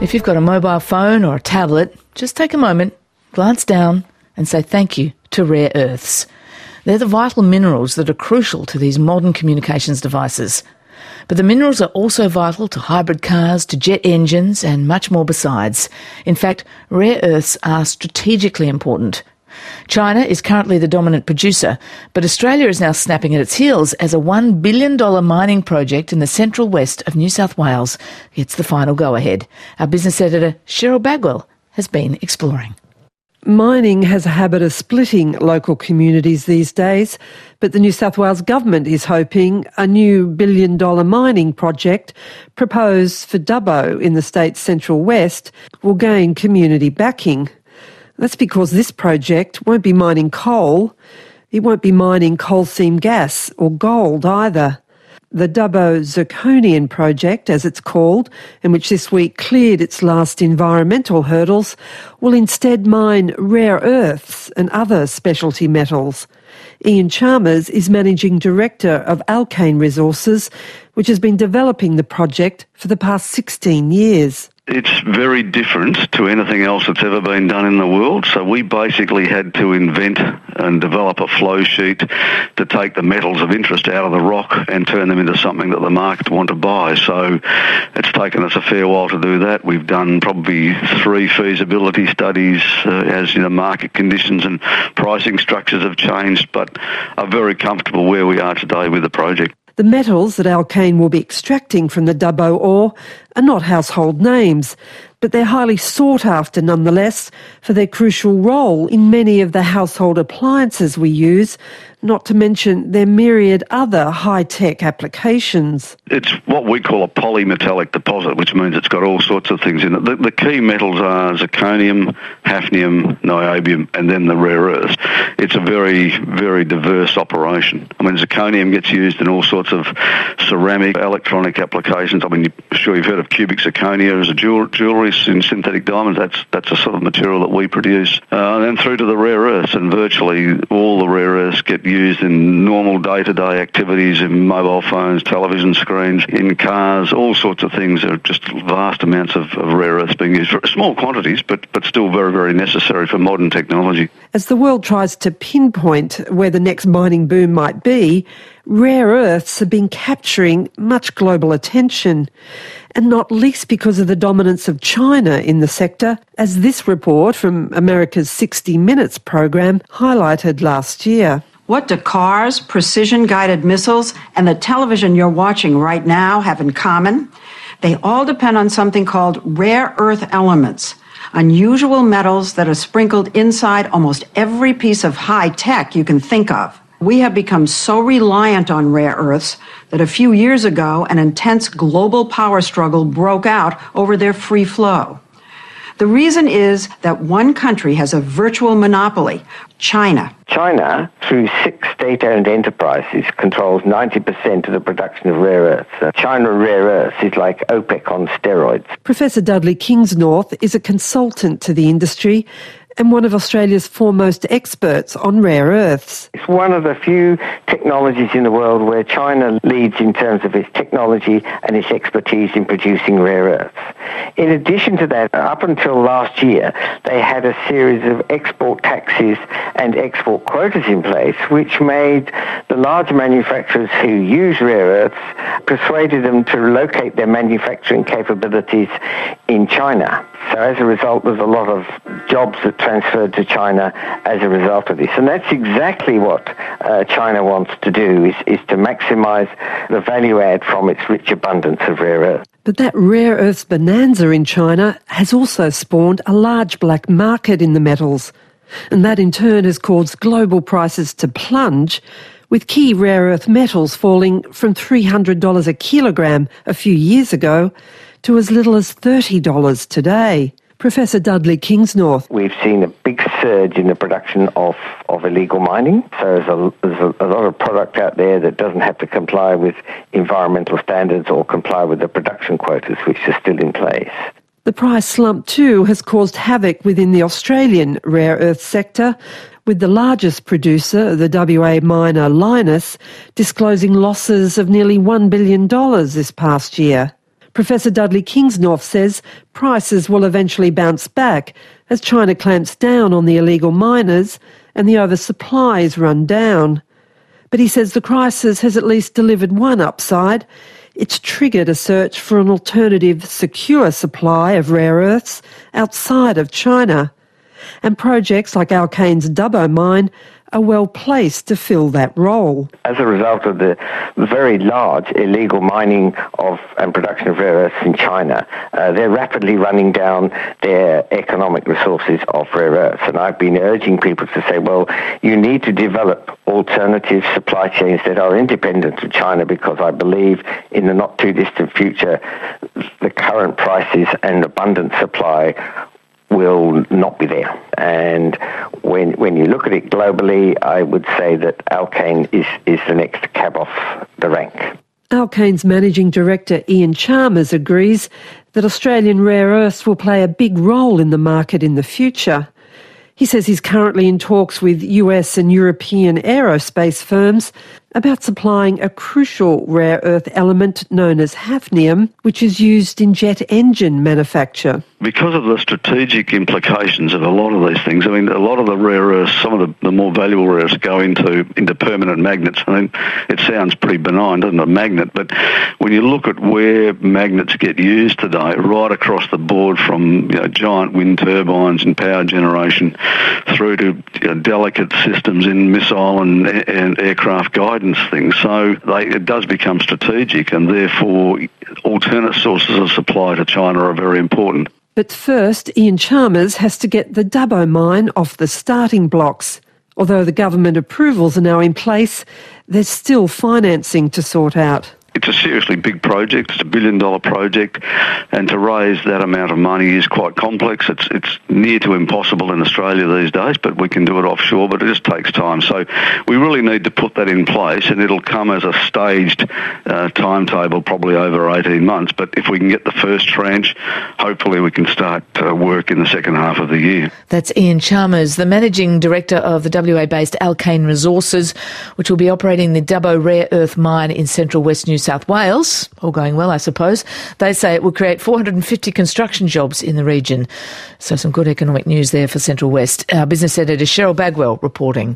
If you've got a mobile phone or a tablet, just take a moment, glance down and say thank you to rare earths. They're the vital minerals that are crucial to these modern communications devices. But the minerals are also vital to hybrid cars, to jet engines and much more besides. In fact, rare earths are strategically important. China is currently the dominant producer, but Australia is now snapping at its heels as a $1 billion mining project in the central west of New South Wales gets the final go-ahead. Our business editor, Cheryl Bagwell, has been exploring. Mining has a habit of splitting local communities these days, but the New South Wales government is hoping a new $1 billion mining project proposed for Dubbo in the state's central west will gain community backing. That's because this project won't be mining coal. It won't be mining coal seam gas or gold either. The Dubbo Zirconium project, as it's called, and which this week cleared its last environmental hurdles, will instead mine rare earths and other specialty metals. Ian Chalmers is Managing Director of Alkane Resources, which has been developing the project for the past 16 years. It's very different to anything else that's ever been done in the world. So we basically had to invent and develop a flow sheet to take the metals of interest out of the rock and turn them into something that the market want to buy. So it's taken us a fair while to do that. We've done probably 3 feasibility studies as market conditions and pricing structures have changed, but are very comfortable where we are today with the project. The metals that Alkane will be extracting from the Dubbo ore are not household names, but they're highly sought after nonetheless for their crucial role in many of the household appliances we use, not to mention their myriad other high-tech applications. It's what we call a polymetallic deposit, which means it's got all sorts of things in it. The key metals are zirconium, hafnium, niobium, and then the rare earths. It's a very, very diverse operation. I mean, zirconium gets used in all sorts of ceramic, electronic applications. I mean, I'm sure you've heard of cubic zirconia as a jewellery in synthetic diamonds. That's a sort of material that we produce. And then through to the rare earths, and virtually all the rare earths get used in normal day-to-day activities, in mobile phones, television screens, in cars, all sorts of things. There are just vast amounts of rare earths being used, for small quantities, but still very, very necessary for modern technology. As the world tries to pinpoint where the next mining boom might be, rare earths have been capturing much global attention, and not least because of the dominance of China in the sector, as this report from America's 60 Minutes program highlighted last year. What do cars, precision-guided missiles, and the television you're watching right now have in common? They all depend on something called rare earth elements, unusual metals that are sprinkled inside almost every piece of high tech you can think of. We have become so reliant on rare earths that a few years ago an intense global power struggle broke out over their free flow. The reason is that one country has a virtual monopoly, China. China, through 6 state-owned enterprises, controls 90% of the production of rare earths. China Rare Earths is like OPEC on steroids. Professor Dudley Kingsnorth is a consultant to the industry and one of Australia's foremost experts on rare earths. It's one of the few technologies in the world where China leads in terms of its technology and its expertise in producing rare earths. In addition to that, up until last year, they had a series of export taxes and export quotas in place, which made the large manufacturers who use rare earths, persuaded them to locate their manufacturing capabilities in China. So as a result, there's a lot of jobs that transferred to China as a result of this. And that's exactly what China wants to do, is to maximise the value add from its rich abundance of rare earths. But that rare earths bonanza in China has also spawned a large black market in the metals. And that in turn has caused global prices to plunge, with key rare earth metals falling from $300 a kilogram a few years ago to as little as $30 today. Professor Dudley Kingsnorth. We've seen a big surge in the production of illegal mining. So there's a lot of product out there that doesn't have to comply with environmental standards or comply with the production quotas, which are still in place. The price slump too has caused havoc within the Australian rare earth sector, with the largest producer, the WA miner Lynas, disclosing losses of nearly $1 billion this past year. Professor Dudley Kingsnorth says prices will eventually bounce back as China clamps down on the illegal miners and the oversupply is run down. But he says the crisis has at least delivered one upside. It's triggered a search for an alternative, secure supply of rare earths outside of China. And projects like Alkane's Dubbo mine are well placed to fill that role. As a result of the very large illegal mining of and production of rare earths in China, they're rapidly running down their economic resources of rare earths. And I've been urging people to say, well, you need to develop alternative supply chains that are independent of China, because I believe in the not too distant future, the current prices and abundant supply will not be there. And when you look at it globally, I would say that Alkane is the next cab off the rank. Alkane's managing director Ian Chalmers agrees that Australian rare earths will play a big role in the market in the future. He says he's currently in talks with US and European aerospace firms about supplying a crucial rare earth element known as hafnium, which is used in jet engine manufacture. Because of the strategic implications of a lot of these things, I mean, a lot of the rare earths, some of the more valuable rare earths go into permanent magnets. I mean, it sounds pretty benign, doesn't it, a magnet? But when you look at where magnets get used today, right across the board from giant wind turbines and power generation through to delicate systems in missile and aircraft guidance things. So it does become strategic, and therefore alternate sources of supply to China are very important. But first, Ian Chalmers has to get the Dubbo mine off the starting blocks. Although the government approvals are now in place, there's still financing to sort out. It's a seriously big project. It's $1 billion project, and to raise that amount of money is quite complex. It's near to impossible in Australia these days, but we can do it offshore, but it just takes time. So we really need to put that in place, and it'll come as a staged timetable, probably over 18 months. But if we can get the first tranche, hopefully we can start work in the second half of the year. That's Ian Chalmers, the Managing Director of the WA-based Alkane Resources, which will be operating the Dubbo Rare Earth Mine in central West New South Wales. All going well, I suppose. They say it will create 450 construction jobs in the region. So some good economic news there for Central West. Our business editor Cheryl Bagwell reporting.